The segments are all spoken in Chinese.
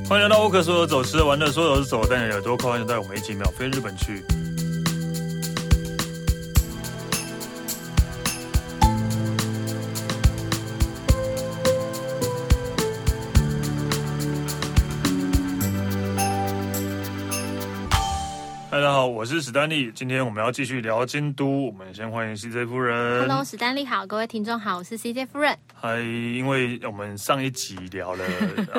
欢迎来到沃克，所有走吃玩的，所有是走，但有耳朵快就带我们一起秒飞日本去。大家好，我是史丹利。今天我们要继续聊京都，我们先欢迎 CJ 夫人。 Hello， 史丹利好，各位听众好，我是 CJ 夫人。 还因为我们上一集聊了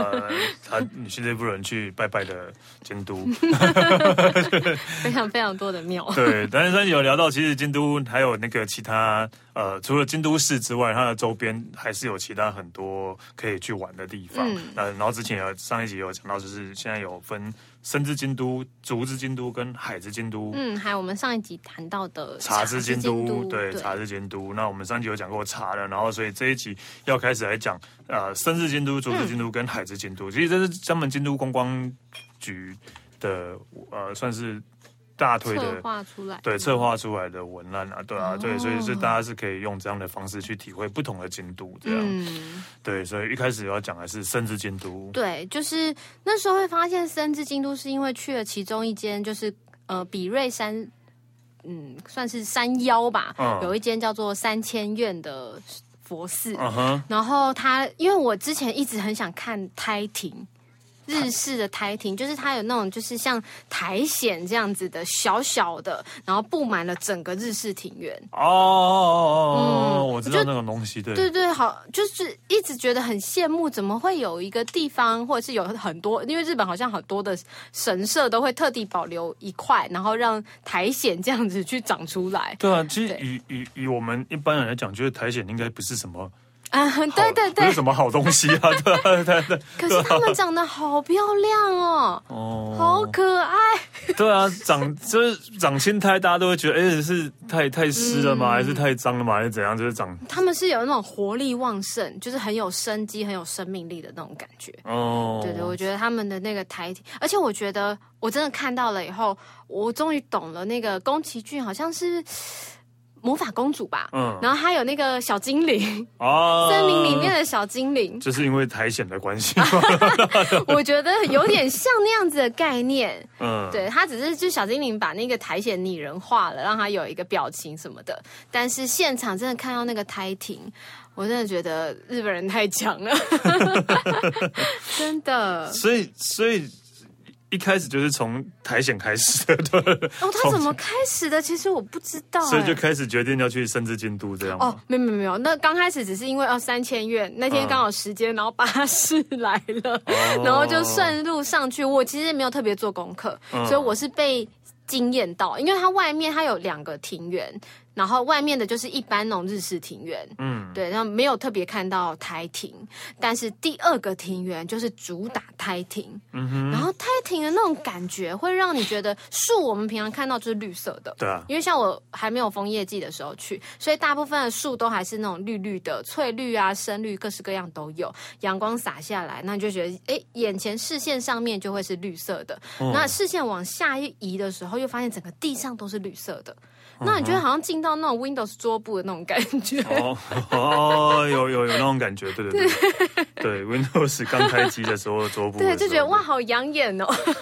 CJ 夫人去拜拜的京都， 非常非常多的庙。 对，但是上一集有聊到，其实京都还有那个其他除了京都市之外，它的周边还是有其他很多可以去玩的地方。然后之前上一集有讲到，就是现在有分生之京都、竹之京都跟海之京都。 还有我们上一集谈到的茶之京都，对，茶之京都。那我们上集有讲过茶了，然后所以这一集要开始来讲生之京都、竹之京都跟海之京都。其实这是专门京都观光局的算是大推的策划出来， 对，策划出来的文案啊，对啊，对，所以是大家是可以用这样的方式去体会不同的京都，这样，对，所以一开始要讲的是生之京都， 对，就是那时候会发现生之京都是因为去了其中一间，就是比瑞山，算是山腰吧，有一间叫做3000院的佛寺，然后因为我之前一直很想看胎亭。日式的台亭，就是它有那种就是像苔藓这样子的小小的，然后布满了整个日式庭园。 我知道那种东西，对对对，好，就是一直觉得很羡慕，怎么会有一个地方，或者是有很多，因为日本好像很多的神社都会特地保留一块，然后让苔藓这样子去长出来。 对啊，其实以我们一般人来讲，觉得苔藓应该不是什么。 对对对， 不是什么好东西啊，对。 可是它们长得好漂亮哦，好可爱。 对啊，长青苔，大家都会觉得，是太湿了吗？还是太脏了吗？还是怎样？就是它们是有那种活力旺盛，就是很有生机、很有生命力的那种感觉。对对，我觉得他们的那个台体，而且我觉得我真的看到了以后，我终于懂了，那个宫崎骏好像是。魔法公主吧，然后还有那个小精灵，森林里面的小精灵， 就是因为苔藓的关系， 我觉得有点像那样子的概念，对，他只是就小精灵把那个苔藓拟人化了，让他有一个表情什么的，但是现场真的看到那个苔亭，我真的觉得日本人太强了，真的， 所以。一开始就是从苔藓开始的，对。 他怎么开始的？其实我不知道。 所以就开始决定要去生之京都这样吗？ 没有。那刚开始只是因为3000院那天刚好时间，然后巴士来了，然后就顺路上去。我其实没有特别做功课，所以我是被惊艳到，因为它外面它有2个庭园。然后外面的就是一般那种日式庭园，对，然后没有特别看到台亭，但是第2个庭园就是主打台亭，然后台亭的那种感觉会让你觉得树我们平常看到就是绿色的， 对啊， 因为像我还没有枫叶季的时候去，所以大部分的树都还是那种绿绿的，翠绿啊、深绿，各式各样都有，阳光洒下来，那你就觉得眼前视线上面就会是绿色的，那视线往下一移的时候，又发现整个地上都是绿色的。那你觉得好像进到那种 Windows 桌布的那种感觉？ 有那种感觉，对 Windows 刚开机的时候桌布， 对，就觉得哇，好养眼哦。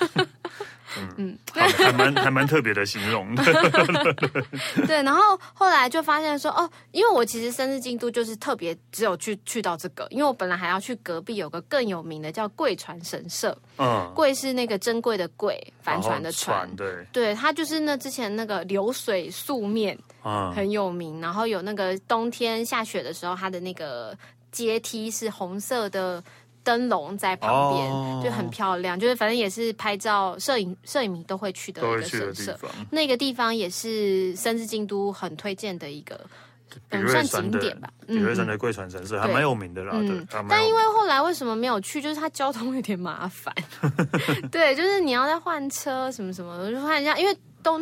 还蛮特别的形容。 对，然后后来就发现说，因为我其实生日京都就是特别只有去到这个，因为我本来还要去隔壁有个更有名的叫贵船神社，贵是那个珍贵的贵，帆船的船，对，它就是之前那个流水素面很有名，然后有那个冬天下雪的时候，它的那个阶梯是红色的。灯笼在旁边，就很漂亮，就是反正也是拍照、摄影迷都会去的一个神社。那个地方也是生之京都很推荐的一个，算景点吧。 比瑞山的贵船神社还蛮有名的啦， 但因为后来为什么没有去，就是它交通有点麻烦。对，就是你要再换车什么什么的，就发现因为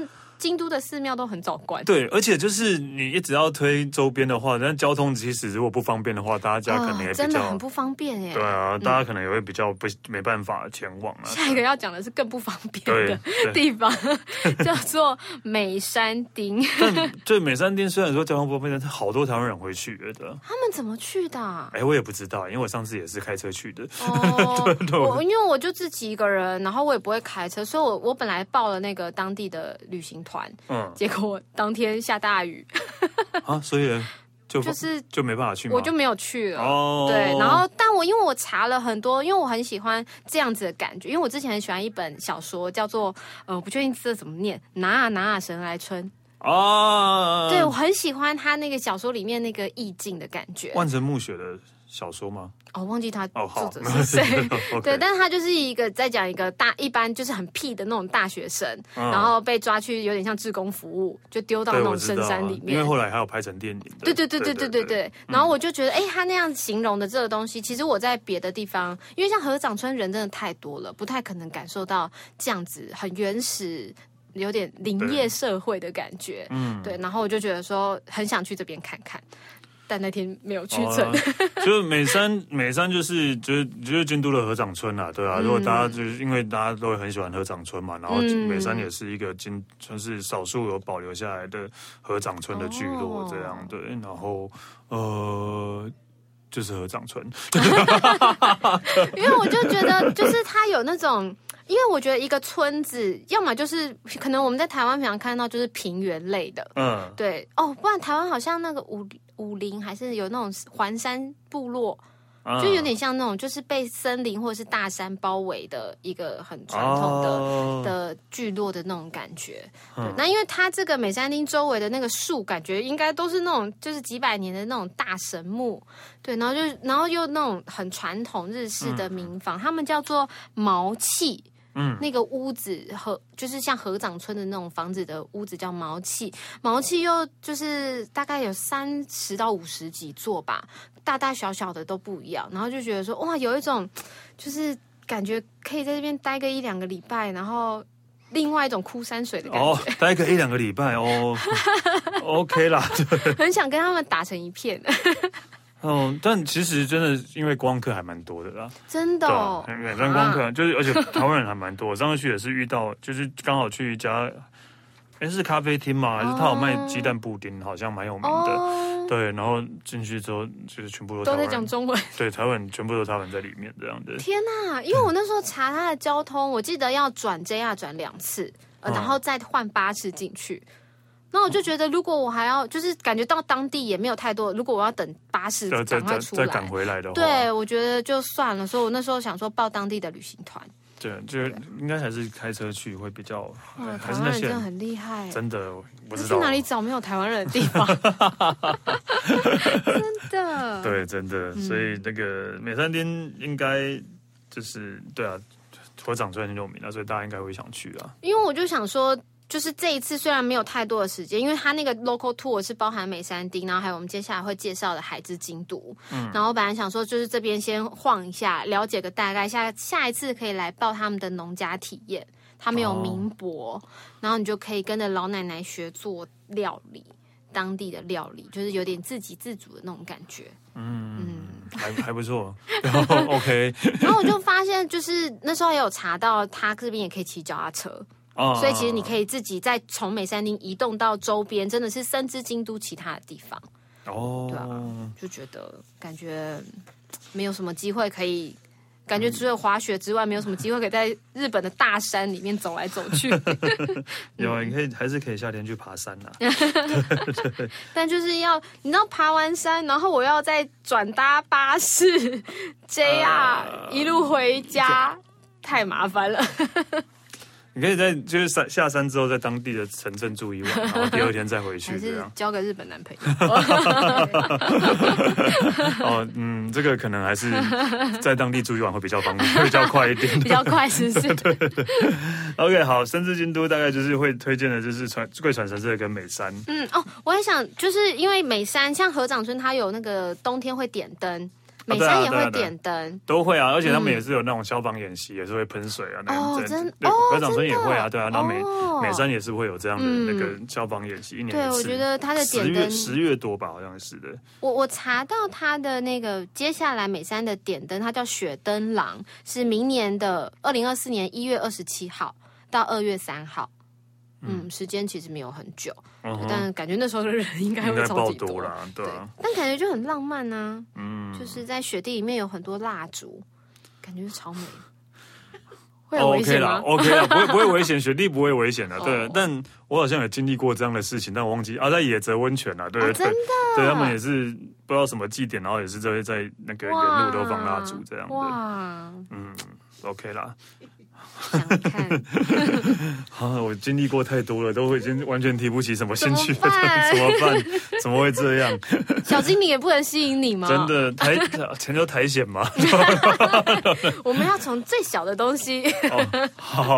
京都的寺庙都很早关。 对，而且就是你一直要推周边的话，但交通其实如果不方便的话，大家可能也比较真的很不方便耶。 对啊，大家可能也会比较没办法前往啊。 下一个要讲的是更不方便的地方，叫做美山町。 但对美山町虽然说交通不方便，但是好多台湾人会去的。 他们怎么去的啊？ 我也不知道，因为我上次也是开车去的。 因为我就自己一个人，然后我也不会开车，所以我本来报了那个当地的旅行团，结果当天下大雨啊，所以就没办法去吗？ 我就没有去了。对，然后但因为我查了很多，因为我很喜欢这样子的感觉，因为我之前很喜欢一本小说，叫做我不确定这怎么念，拿啊神来春。对，我很喜欢他那个小说里面那个意境的感觉。 万城目雪的小说吗？ 忘记他作者是谁。对，但是他就是一个在讲一个一般就是很屁的那种大学生，然后被抓去有点像志工服务，就丢到那种深山里面。 因为后来还有拍成电影。 对。然后我就觉得，他那样形容的这个东西，其实我在别的地方，因为像合掌村人真的太多了，不太可能感受到这样子很原始。有点林业社会的感觉，对，然后我就觉得说很想去这边看看，但那天没有去成。 就是美山就是京都的合掌村啊，对啊。如果大家就是因为大家都会很喜欢合掌村嘛，然后美山也是一个算是少数有保留下来的合掌村的聚落这样，对，然后就是合掌村， 因为我就觉得就是它有那种。因为我觉得一个村子，要么就是可能我们在台湾平常看到就是平原类的，对不然台湾好像那个武陵还是有那种环山部落，就有点像那种就是被森林或者是大山包围的一个很传统的聚落的那种感觉。那因为它这个美山町周围的那个树，感觉应该都是那种就是几百年的那种大神木，对，然后又那种很传统日式的民房，他们叫做毛契。那个屋子就是像合掌村的那种房子的屋子叫毛契又就是大概有30到50几座吧，大大小小的都不一样，然后就觉得说哇，有一种就是感觉可以在这边待个1-2个礼拜，然后另外一种枯山水的感觉。 待个1-2个礼拜OK 啦， 很想跟他们打成一片。 但其实真的因为观光客还蛮多的啦， 真的远端观光客就是，而且台湾人还蛮多。我上次去也是遇到，就是刚好去一家，是咖啡厅嘛，还是他有卖鸡蛋布丁，好像蛮有名的。对，然后进去之后就是全部都在讲中文， 对，台湾全部都台湾在里面这样的。 天哪！因为我那时候查他的交通，我记得要转 JR 转2次，然后再换巴士进去。那我就觉得，如果我还要就是感觉到当地也没有太多，如果我要等巴士赶快出来， 再赶回来的话， 对，我觉得就算了。所以我那时候想说报当地的旅行团。 对，就应该还是开车去会比较。 台湾人真的很厉害， 真的不知道去哪里找没有台湾人的地方。真的， 对，真的。所以那个美山町应该就是对啊，合掌村很有名啊，所以大家应该会想去啊。 因为我就想说。就是这一次虽然没有太多的时间，因为它那个 local tour 是包含美山町，然后还有我们接下来会介绍的海之京都。然后我本来想说就是这边先晃一下，了解个大概，下一次可以来报他们的农家体验，他们有民博，然后你就可以跟着老奶奶学做料理，当地的料理，就是有点自给自足的那种感觉。 还不错。OK。 然后我就发现，就是那时候也有查到，他这边也可以骑脚踏车。所以其实你可以自己再从美山町移动到周边，真的是深知京都其他的地方。对啊，就觉得感觉没有什么机会可以，感觉除了滑雪之外，没有什么机会可以在日本的大山里面走来走去。 有啊，你还是可以夏天去爬山啊。 但就是你知道爬完山，然后我要再转搭巴士 JR 一路回家，太麻烦了。 你可以就是下山之后，在当地的城镇住一晚，然后第2天再回去，这样交个日本男朋友。 这个可能还是在当地住一晚会比较方便，比较快一点， 比较快，是不是？ 对。OK， 好，深知京都大概就是会推荐的，就是贵船神社跟美山。 我也想，就是因为美山像合掌村，它有那个冬天会点灯。 美山也会点灯， 都会啊，而且他们也是有那种消防演习，也是会喷水啊。 真的， 合掌村也会啊，对啊，那美山也是会有这样的那个消防演习，一年对，我觉得他的点灯 10月多吧，好像是的。 我查到他的那个接下来美山的点灯，它叫雪灯廊，是明年的2024年1月27号到2月3号。时间其实没有很久，但感觉那时候的人应该会超级多啦，对啊。 但感觉就很浪漫啊，就是在雪地里面有很多蜡烛，感觉超美。会有危险吗 ？OK 啦，不会危险，雪地不会危险的。对，但我好像有经历过这样的事情，但我忘记在野泽温泉啦，对， 真的， 对他们也是不知道什么祭典，然后也是在那个沿路都放蜡烛这样的。 哇 ，OK 啦。 想看我经历过太多了，都已经完全提不起什么兴趣了，怎么办？怎么会这样？ 小精灵也不能吸引你吗？ 真的全都苔藓吗？ 我们要从最小的东西。 好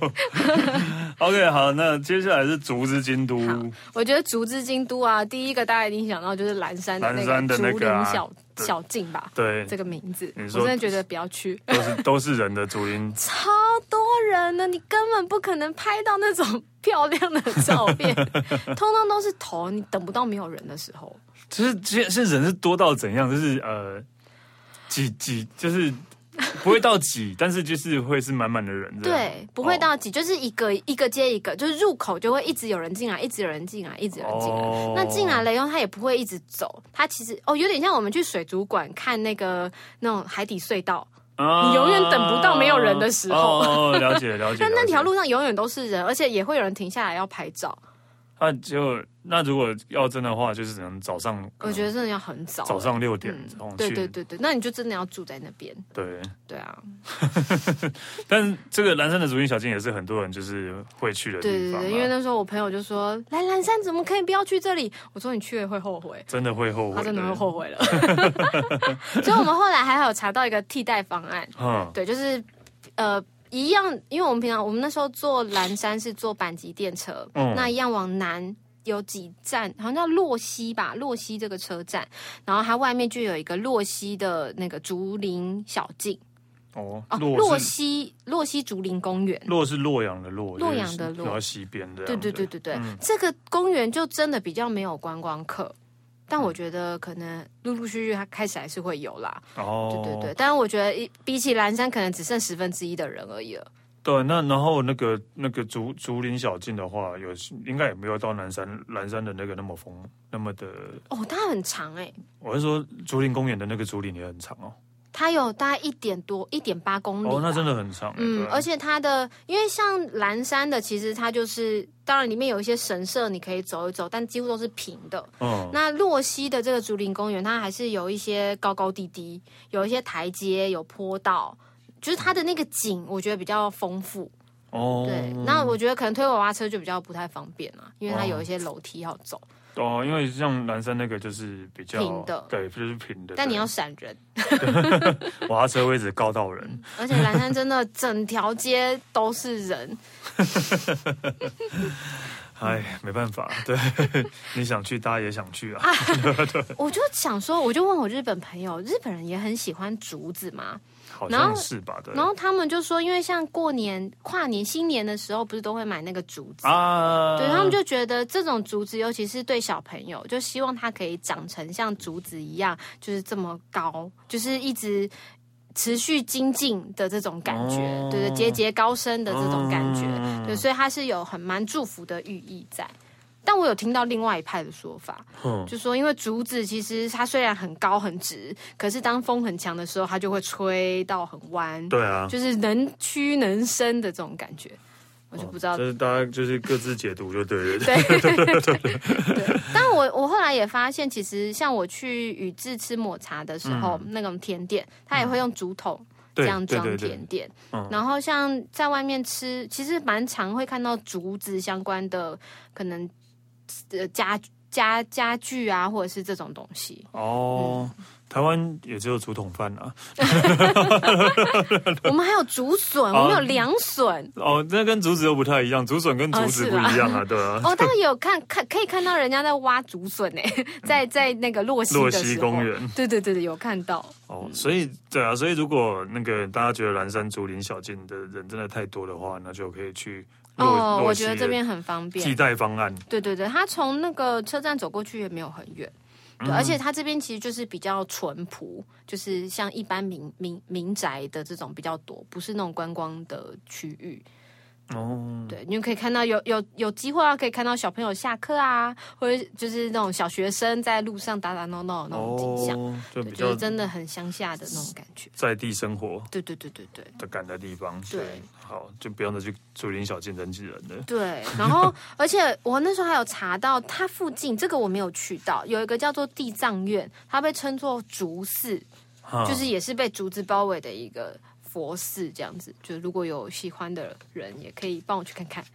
，OK， 好，那接下来是竹之京都。 我觉得竹之京都啊，第一个大家一定想到就是蓝山的那个竹林小径吧？ 对， 这个名字，我真的觉得不要去， 都是人的竹林， 超多人呢，你根本不可能拍到那种漂亮的照片，通通都是头，你等不到没有人的时候。 就是人是多到怎样？就是挤，就是不会到挤，但是就是会是满满的人。 对，不会到挤，就是一个一个接一个，就是入口就会一直有人进来，一直有人进来，一直有人进来。那进来了以后，他也不会一直走，他其实有点像我们去水族馆看那种海底隧道。你永远等不到没有人的时候。 了解。 但那条路上永远都是人，而且也会有人停下来要拍照。 那如果要真的话，就是只能早上。 我觉得真的要很早， 早上6点。 对，那你就真的要住在那边。对啊。 但这个蓝山的竹林小径也是很多人就是会去的地方。 对，因为那时候我朋友就说：“来蓝山怎么可以不要去这里？”我说：“你去了会后悔。” 真的会后悔， 他真的会后悔了。所以我们后来还有查到一个替代方案。对，就是一样，因为我们那时候坐蓝山是坐阪急电车，那一样往南有几站，好像叫洛溪吧，洛溪这个车站，然后它外面就有一个洛溪的那个竹林小径。洛溪竹林公园， 洛是洛阳的洛， 洛阳的洛， 然后西边的。 对，这个公园就真的比较没有观光客。但我觉得可能陆陆续续它开始还是会有啦。对，但是我觉得比起蓝山，可能只剩1/10的人而已了。 对，那然后那个竹林小径的话，应该也没有到蓝山的那个那么的。 它很长我是说竹林公园的那个竹林也很长哦。 它有大概1.8公里。 那真的很长。 而且它的，因为像蓝山的，其实它就是，当然里面有一些神社你可以走一走，但几乎都是平的。那洛溪的这个竹林公园，它还是有一些高高低低，有一些台阶，有坡道，就是它的那个景，我觉得比较丰富。对，那我觉得可能推娃娃车就比较不太方便啦，因为它有一些楼梯要走。 因为像蓝山那个就是比较平的， 对，就是平的。 但你要闪人， 娃娃车位置高到人。 而且蓝山真的整条街都是人。 没办法，对，你想去，大家也想去啊。 我就想说，我就问我日本朋友，日本人也很喜欢竹子吗？ 好像是吧，对。 然后他们就说，因为像过年、跨年、新年的时候，不是都会买那个竹子对，他们就觉得这种竹子，尤其是对小朋友，就希望它可以长成像竹子一样，就是这么高，就是一直持续精进的这种感觉，对，节节高升的这种感觉，对，所以它是有蛮祝福的寓意在。但我有听到另外一派的说法，就说因为竹子其实它虽然很高很直，可是当风很强的时候，它就会吹到很弯， 对啊， 就是能屈能伸的这种感觉。我就不知道， 就是大家就是各自解读就对了。 对。但我后来也发现，其实像我去宇治吃抹茶的时候，那种甜点，它也会用竹筒这样装甜点。然后像在外面吃，其实蛮常会看到竹子相关的可能家具啊，或者是这种东西。 台湾也只有竹筒饭啊， 我们还有竹笋，我们有凉笋。 那跟竹子又不太一样，竹笋跟竹子不一样啊，对啊。 当然有可以看到人家在挖竹笋在那个洛溪公园， 对，有看到。 所以对啊，所以如果那个大家觉得蓝山竹林小径的人真的太多的话，那就可以去我觉得这边很方便， 替代方案。 对，他从那个车站走过去也没有很远。对，而且它这边其实就是比较淳朴，就是像一般民宅的这种比较多，不是那种观光的区域。对，你就可以看到有机会可以看到小朋友下课啊，或者就是那种小学生在路上打闹闹那种景象，就是真的很乡下的那种感觉， 在地生活， 对的感的地方， 对， 好，就不用再去竹林小径人挤人了。 对，然后而且我那时候还有查到，它附近这个我没有去到，有一个叫做地藏院，它被称作竹寺，就是也是被竹子包围的一个佛寺这样子，就如果有喜欢的人，也可以帮我去看看。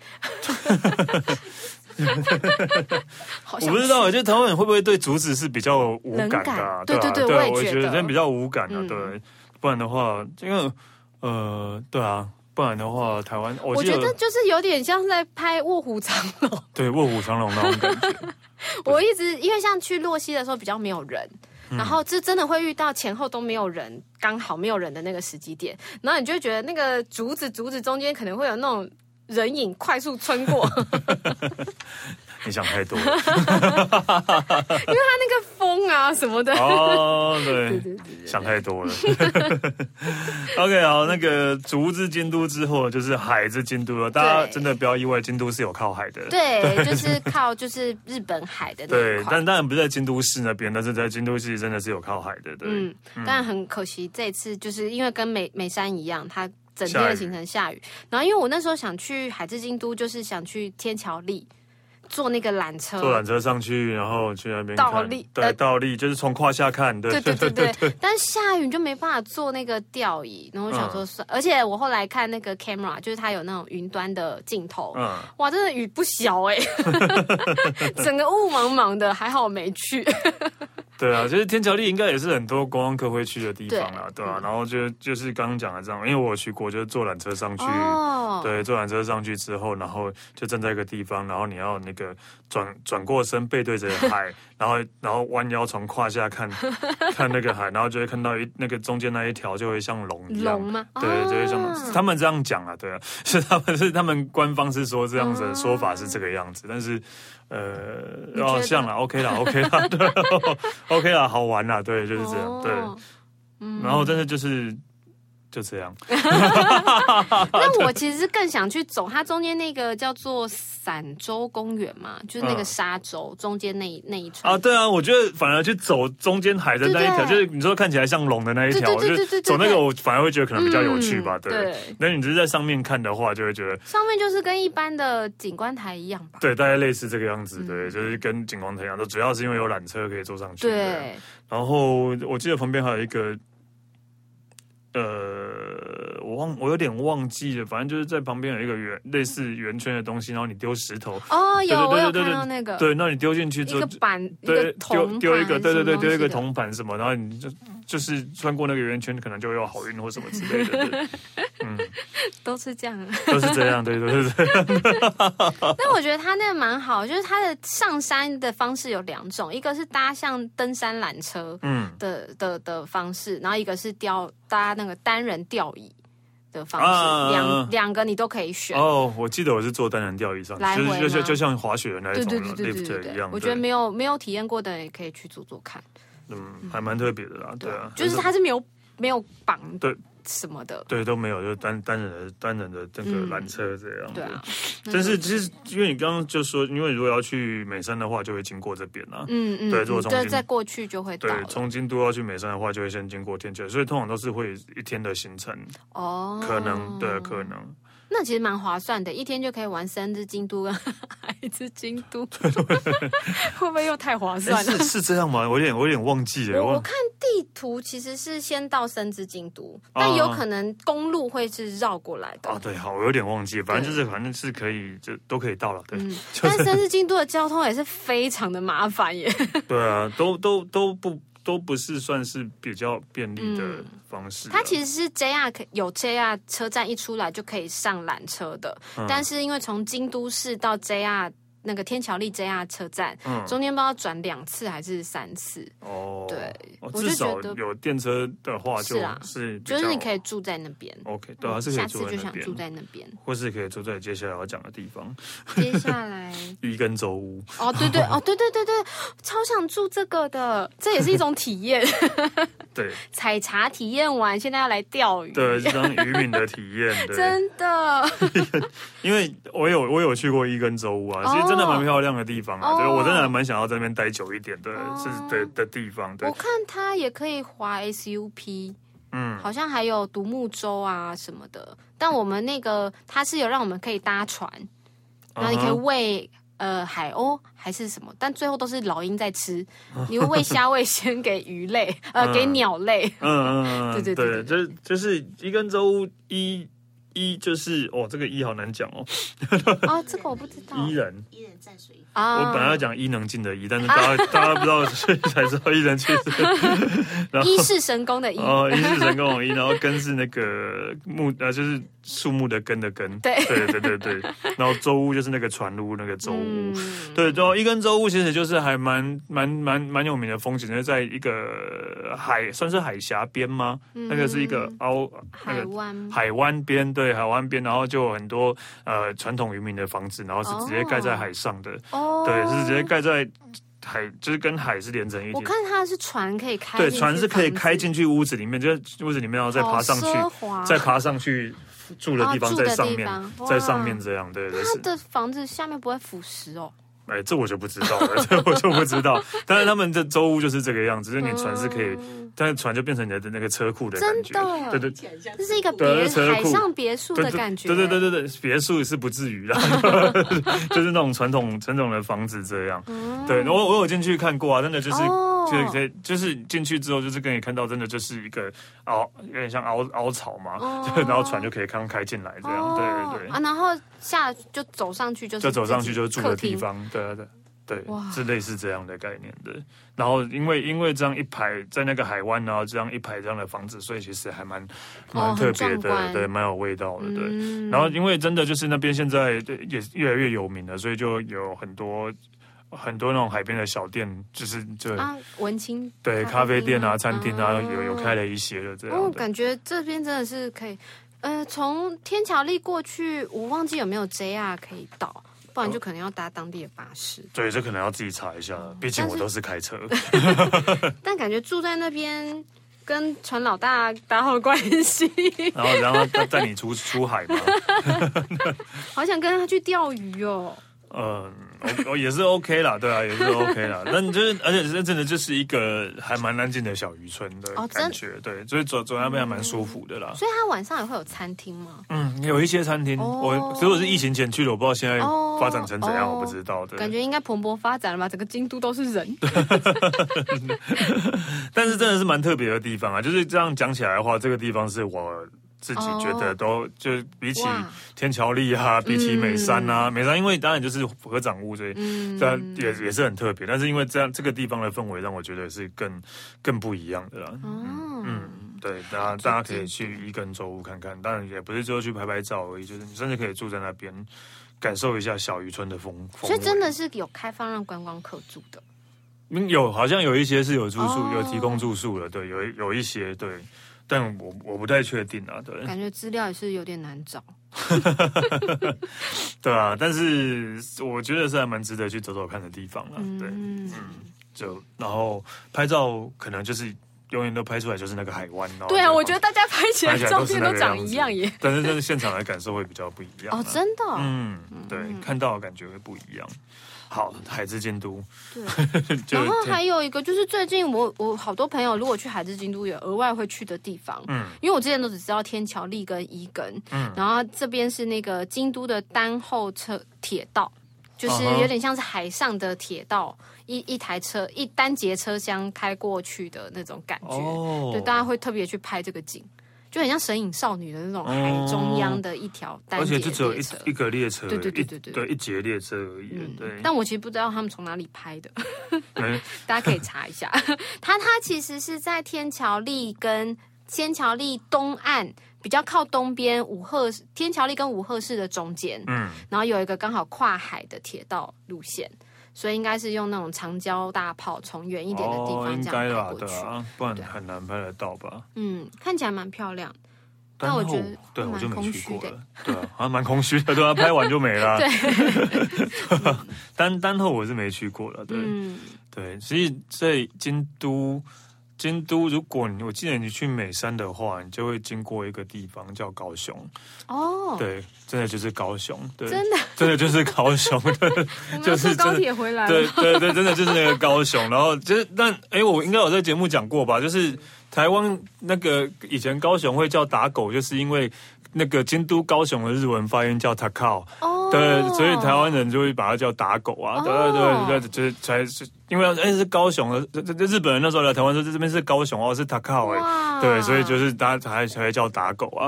我不知道，我觉得台湾人会不会对竹子是比较无感的、啊？ 对， 我也觉得真比较无感啊。对，不然的话，因为对啊，不然的话，台湾我觉得就是有点像在拍《卧虎藏龙》。 对，《卧虎藏龙》那种感觉。 我一直因为像去洛溪的时候比较没有人。然后这真的会遇到前后都没有人，刚好没有人的那个时机点，然后你就会觉得那个竹子中间可能会有那种人影快速穿过。 你想太多了， 因为他那个风啊什么的。 对，想太多了。OK， 好，那个竹之京都之后就是海之京都了，大家真的不要意外，京都是有靠海的。 对，就是靠就是日本海的那一块。 对，但当然不是在京都市那边，但是在京都市真的是有靠海的。对， 但很可惜这一次就是因为跟美山一样，它整天的行程下雨，然后因为我那时候想去海之京都，就是想去天桥立。坐那个缆车上去，然后去那边倒立， 对，倒立就是从胯下看，对。 但下雨就没办法坐那个吊椅，然后我想说算，而且我后来看那个 camera， 就是它有那种云端的镜头，哇，真的雨不小整个雾茫茫的，还好我没去。 对啊，其实天桥立应该也是很多观光客会去的地方啦，对吧？然后就是刚刚讲的这样，因为我有去过，就是坐缆车上去，对，坐缆车上去之后，然后就站在一个地方，然后你要那个转过身背对着海，然后弯腰从胯下看那个海，然后就会看到那个中间那一条就会像龙一样， 龙吗？ 对，就会像他们这样讲啊，对啊，是他们官方是说这样子的说法是这个样子，但是像啦 ，OK 啦，对，OK 啦，好玩啦，对，就是这样，对，然后但是就这样。 那我其实更想去走它中间那个叫做伞洲公园嘛，就是那个沙洲中间那一串啊。对啊，我觉得反而去走中间海的那一条，就是你说看起来像龙的那一条，就是走那个我反而会觉得可能比较有趣吧。对，那你只是在上面看的话，就会觉得上面就是跟一般的景观台一样吧。 对，大概类似这个样子。对，就是跟景观台一样，主要是因为有缆车可以坐上去。 对， 然后我记得旁边还有一个。我有点忘记了，反正就是在旁边有一个类似圆圈的东西，然后你丢石头。 我有看到那个。 对，那你丢进去之后， 一个板，对， 丢一个，对，丢一个铜盘什么，然后你就是穿过那个圆圈，可能就会有好运或什么之类的。 都是这样， 都是这样，对，都是这样。 但我觉得他那个蛮好，就是他的上山的方式有两种，一个是搭像登山缆车的方式，然后一个是搭那个单人吊椅的方式，两个你都可以选。 我记得我是坐单人吊椅上去，就像滑雪的那种 lift 一样。 我觉得没有体验过的人也可以去做看。 还蛮特别的啦，对啊， 就是它是没有绑对什么的， 对，都没有，就是单人的这个缆车这样。 对啊， 但是其实因为你刚刚就说，因为如果要去美山的话，就会经过这边啦。对，如果从再过去就会到。 对，从京都要去美山的话，就会先经过天桥，所以通常都是会一天的行程。可能。 那其实蛮划算的，一天就可以玩3只京都跟海之京都，会不会又太划算了？ 是这样吗？我有点忘记了。 我看地图其实是先到3只京都，但有可能公路会是绕过来的。 对，好，我有点忘记，反正是可以，就都可以到了。对， 但3只京都的交通也是非常的麻烦耶。 对啊，都不是算是比较便利的方式。 它其实是 JR 车站一出来就可以上缆车的，但是因为从京都市到 JR 那个天桥立 JR 车站，中间不知道转2次还是3次。对，我就觉得有电车的话就是你可以住在那边。 OK， 对啊，是可以住在那边。 下次就想住在那边， 或是可以住在接下来要讲的地方。 接下来伊根州屋。 对，超想住这个的，这也是一种体验。 对， 采茶体验完，现在要来钓鱼。 对，是当渔民的体验。 真的。 因为我有去过伊根州屋啊，其实真的蛮漂亮的地方啊，对，我真的还蛮想要在那边待久一点的，的地方。对， 我看它也可以滑 SUP，好像还有独木舟啊什么的。但我们那个它是有让我们可以搭船，然后你可以喂海鸥还是什么，但最后都是老鹰在吃。你会喂虾喂先给鱼类，给鸟类。对， 就是伊根州屋就是这个好难讲哦。 这个我不知道。 伊人在水我本来要讲伊能静的伊，但是大家不知道，所以才知道伊人去。 伊是神功的伊。 伊是神功的伊，然后根是那个就是树木的根的根。对。然后舟屋就是那个船屋那个舟屋。对，然后伊根舟屋其实就是还蛮有名的风景，就是在一个算是海峡边吗？那个是一个海湾边，对，海湾边，然后就有很多传统渔民的房子，然后是直接盖在海上的。对，是直接盖在海，就是跟海是连成一体。 我看它是船可以开， 对，船是可以开进去屋子里面，就是屋子里面，然后再爬上去，再爬上去住的地方，在上面，在上面这样。对， 它的房子下面不会腐蚀哦。 这我就不知道了，这我就不知道。但是他们的舟屋就是这个样子，就是你船是可以，但是船就变成你的那个车库的感觉。 真的， 对， 这是一个海上别墅的感觉。 对，别墅是不至于啦，就是那种传统的房子这样。对，我有进去看过啊，真的就是进去之后，就是可以看到，真的就是一个有点像凹槽嘛，然后船就可以刚开进来这样。对然后就走上去就是住的地方。对，是类似这样的概念的。然后因为这样一排在那个海湾，然后这样一排这样的房子，所以其实还蛮特别的，对，蛮有味道的，对。然后因为真的就是那边现在也越来越有名了，所以就有很多那种海边的小店， 文青对咖啡店啊、餐厅啊，有开了一些了这样。 感觉这边真的是可以，从天桥立过去，我忘记有没有 JR 可以到。不然就可能要搭当地的巴士。 对，这可能要自己查一下，毕竟我都是开车。 但感觉住在那边跟船老大打好关系， 然后他带你出海吗？ 好想跟他去钓鱼哦。 也是 OK 啦，对啊，也是 OK 啦。但就是而且这真的就是一个还蛮安静的小渔村的感觉，对，所以走那边还蛮舒服的啦。 所以它晚上也会有餐厅吗？ 有一些餐厅，如果是疫情前去的，我不知道现在发展成怎样，我不知道。对， 感觉应该蓬勃发展了吧？整个京都都是人。 但是真的是蛮特别的地方啊！就是这样讲起来的话，这个地方是我自己觉得都就比起天桥立啊，比起美山啊，美山因为当然就是合掌屋，所以也是很特别。但是因为这个地方的氛围让我觉得是更不一样的啦。对，大家可以去伊根舟屋看看，当然也不是只有去拍照而已，就是你甚至可以住在那边，感受一下小渔村的风味。 所以真的是有开放让观光客住的。 好像有一些是有住宿，有提供住宿的，对，有一些对。但我不太确定啊，对， 感觉资料也是有点难找。 对啊，但是我觉得是还蛮值得去走走看的地方啦。对，然后拍照可能就是永远都拍出来就是那个海湾。 对啊，我觉得大家拍起来照片都长一样耶。 但是现场的感受会比较不一样。 真的。 对，看到的感觉会不一样。 好，海之京都。 对，然后还有一个就是最近我好多朋友如果去海之京都也额外会去的地方，因为我之前都只知道天桥立跟伊根，然后这边是那个京都的单后铁道，就是有点像是海上的铁道，一台车一单节车厢开过去的那种感觉，对，大家会特别去拍这个景。就很像神隐少女的那种海中央的一条单节列车， 而且就只有一个列车， 对， 一节列车而已。对， 但我其实不知道他们从哪里拍的，大家可以查一下。它其实是在天桥立跟天桥立东岸比较靠东边天桥立跟武贺市的中间，然后有一个刚好跨海的铁道路线。所以应该是用那种长焦大炮从远一点的地方这样拍过去， 对啊，不然很难拍得到吧？ 看起来蛮漂亮，但我觉得对我就没去过的， 对啊，好像蛮空虚的，对啊，拍完就没了。对，丹后我是没去过了，对，对，所以在京都，如果我记得你去美山的话，你就会经过一个地方叫高雄。对，真的就是高雄，对，真的就是高雄， 就是坐高铁回来了。 对，真的就是那个高雄。然后就是，我应该有在节目讲过吧？就是台湾那个以前高雄会叫打狗，就是因为那个京都高雄的日文发音叫 Takao。对，所以台湾人就会把它叫打狗啊。对，就是才是因为是高雄的，日本人那时候来台湾说这边是高雄是 Takao 对，所以就是大家才会叫打狗啊。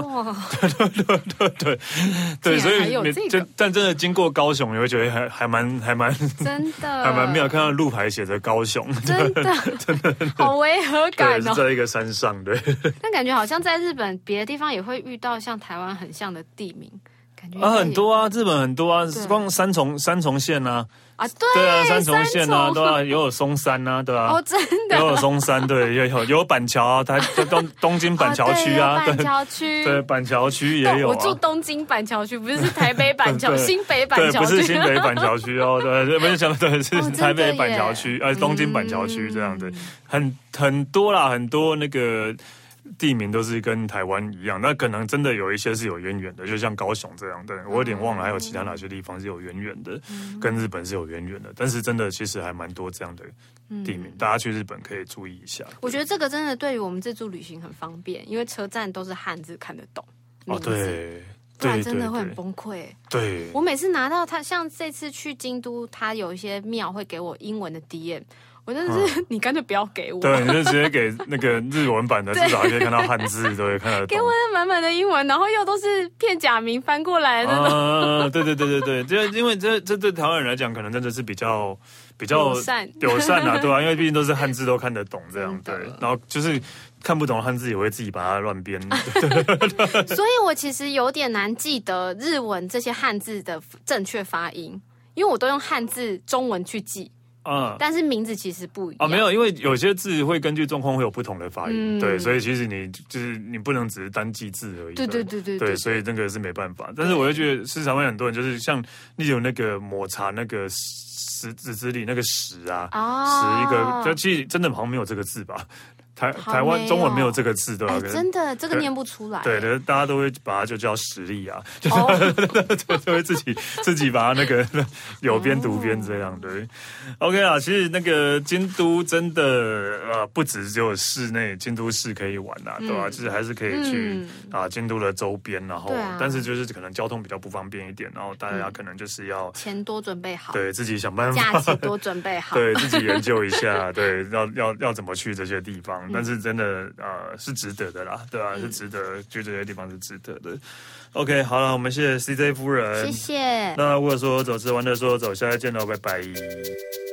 对，所以但真的经过高雄，你会觉得还蛮真的还蛮妙，看到路牌写着高雄， 真的好违和感是在一个山上，对。 但感觉好像在日本别的地方也会遇到像台湾很像的地名。 很多啊，日本很多啊，光三重县啊，对啊，三重县啊，对啊，也有松山啊，对啊， 真的， 也有松山，对，有板桥啊，它东京板桥区啊， 板桥区， 对，板桥区也有。 我住东京板桥区，不是台北板桥，新北板桥区， 不是新北板桥区哦，对，不是讲对，是台北板桥区，东京板桥区这样的，很多啦，很多那个。地名都是跟台湾一样，那可能真的有一些是有渊源的，就像高雄这样的，我有点忘了还有其他哪些地方是有渊源的，跟日本是有渊源的。但是真的其实还蛮多这样的地名，大家去日本可以注意一下。 我觉得这个真的对于我们自助旅行很方便，因为车站都是汉字看得懂。 对。 不然真的会很崩溃。 对， 我每次拿到它，像这次去京都，它有一些庙会给我英文的 DM。我真的是，你干脆不要给我。 对，你就直接给那个日文版的，至少可以看到汉字，都会看得懂。 给我满满的英文，然后又都是片假名翻过来的那种。 对，就因为这对台湾人来讲，可能真的是比较友善啊，对啊，因为毕竟都是汉字都看得懂这样，对。然后就是看不懂汉字也会自己把它乱编。 所以我其实有点难记得日文这些汉字的正确发音，因为我都用汉字中文去记。但是名字其实不一样没有，因为有些字会根据状况会有不同的发音，对，所以其实你不能只是单记字而已，对，所以那个是没办法。但是我就觉得市场上很多人就是像例如那个抹茶那个石子里那个石啊，石一个，就其实真的好像没有这个字吧。台湾中文没有这个字，对吧？ 真的，这个念不出来。 对的，大家都会把它就叫实力啊，就会自己把它那个有边读边这样。对 ，OK 啊，其实那个京都真的不只有市内，京都市可以玩啊，对吧？其实还是可以去京都的周边，然后但是就是可能交通比较不方便一点，然后大家可能就是要钱多准备好， 对自己想办法， 假期多准备好， 对自己研究一下，对，要怎么去这些地方。但是真的是值得的啦，对吧？是值得去这些地方是值得的。OK， 好了，我们谢谢 CJ 夫人， 谢谢。 那如果说走吃玩的说走，下次见喽，拜拜。